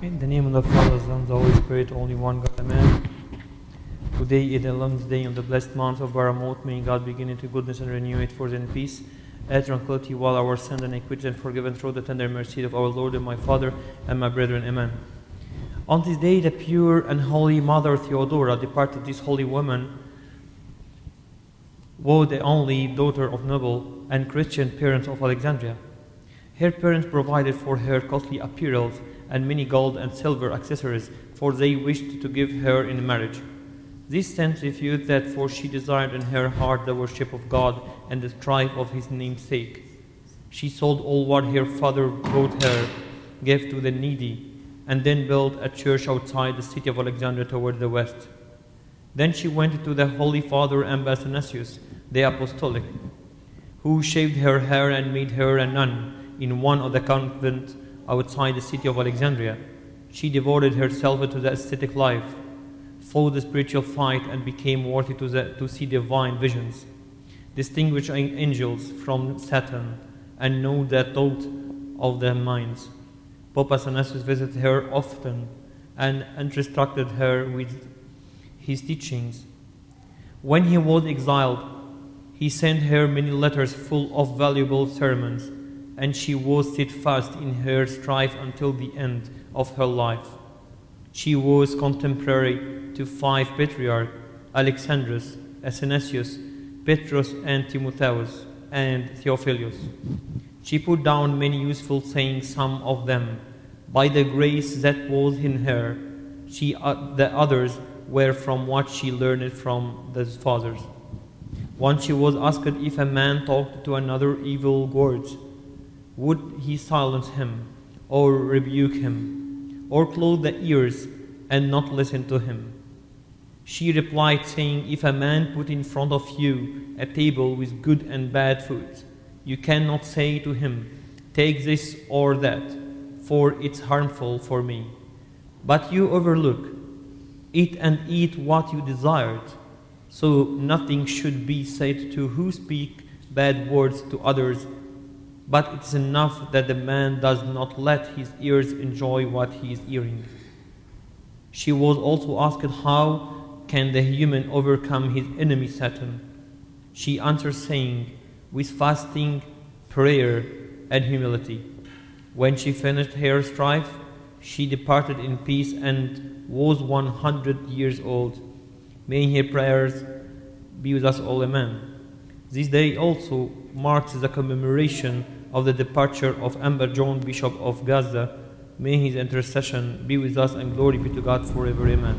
In the name of the Father, Son, and the Holy Spirit, only one God, Amen. Today is the 11th day of the blessed month of Baramot. May God begin into goodness and renew it for in peace and tranquility, while our sins and iniquities are forgiven through the tender mercy of our Lord and my Father and my brethren. Amen. On this day, the pure and holy Mother Theodora departed. This holy woman was the only daughter of noble and Christian parents of Alexandria. Her parents provided for her costly apparel and many gold and silver accessories, for they wished to give her in marriage. This sent refused that, for she desired in her heart the worship of God and the strife of his name's sake. She sold all what her father brought her, gave to the needy, and then built a church outside the city of Alexandria toward the west. Then she went to the Holy Father Athanasius, the Apostolic, who shaved her hair and made her a nun in one of the convents outside the city of Alexandria. She devoted herself to the ascetic life, fought the spiritual fight, and became worthy to see divine visions, distinguish angels from Satan, and know the thought of their minds. Pope Athanasius visited her often and instructed her with his teachings. When he was exiled, he sent her many letters full of valuable sermons, and she was steadfast in her strife until the end of her life. She was contemporary to 5 patriarchs: Alexandrus, Athanasius, Petrus, and Timotheus, and Theophilus. She put down many useful sayings, some of them by the grace that was in her. The others were from what she learned from the fathers. Once she was asked if a man talked to another evil words, would he silence him, or rebuke him, or close the ears and not listen to him? She replied, saying, if a man put in front of you a table with good and bad food, you cannot say to him, take this or that, for it's harmful for me. But you overlook it and eat what you desired. So nothing should be said to who speak bad words to others, but it is enough that the man does not let his ears enjoy what he is hearing. She was also asked, how can the human overcome his enemy Satan? She answered, saying, with fasting, prayer, and humility. When she finished her strife, she departed in peace and was 100 years old. May her prayers be with us all. Amen. This day also marks the commemoration of the departure of Amber John, Bishop of Gaza. May his intercession be with us, and glory be to God forever. Amen.